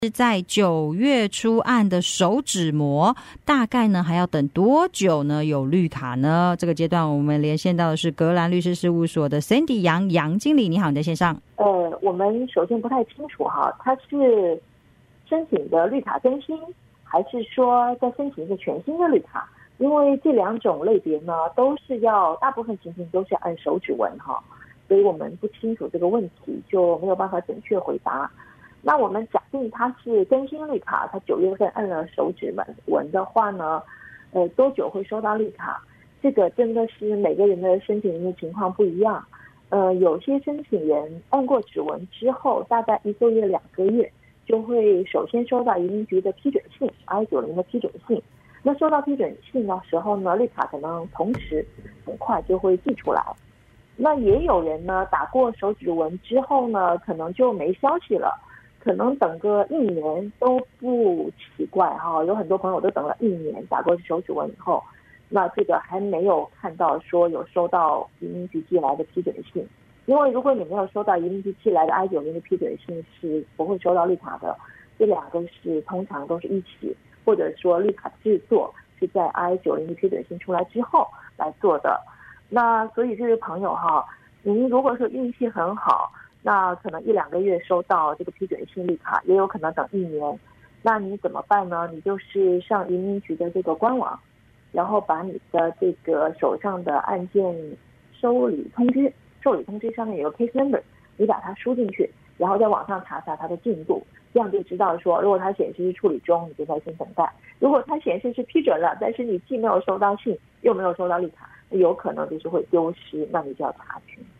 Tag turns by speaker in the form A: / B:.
A: 在9月出案的手指模，大概呢还要等多久呢？有绿卡呢？这个阶段我们连线到的是格兰律师事务所的 Sandy 杨经理，你好，你在线上。
B: 我们首先不太清楚哈，他是申请的绿卡更新，还是说在申请一个全新的绿卡？因为这两种类别呢，都是要大部分情形都是按手指纹哈，所以我们不清楚这个问题，就没有办法准确回答。那我们假定他是更新绿卡，他9月份按了手指纹的话呢，多久会收到绿卡？这个真的是每个人的申请人的情况不一样。有些申请人按过指纹之后，大概1个月、2个月就会首先收到移民局的批准信 I-90 的批准信。那收到批准信的时候呢，绿卡可能同时很快就会寄出来。那也有人呢，打过手指纹之后呢，可能就没消息了。可能等个1年都不奇怪哈，有很多朋友都等了1年，打过手指纹以后，那这个还没有看到说有收到移民局寄来的批准信，因为如果你没有收到移民局寄来的 I-90 的批准信，是不会收到绿卡的。这两个是通常都是一起，或者说绿卡制作是在 I-90 的批准信出来之后来做的。那所以这位朋友哈，您如果说运气很好，那可能1、2个月收到这个批准性绿卡，也有可能等1年。那你怎么办呢？你就是上移民局的这个官网，然后把你的这个手上的案件受理通知上面有个 case number， 你把它输进去，然后在网上查查它的进度，这样就知道说，如果它显示是处理中，你就在先等待；如果它显示是批准了，但是你既没有收到信，又没有收到绿卡，有可能就是会丢失，那你就要查询。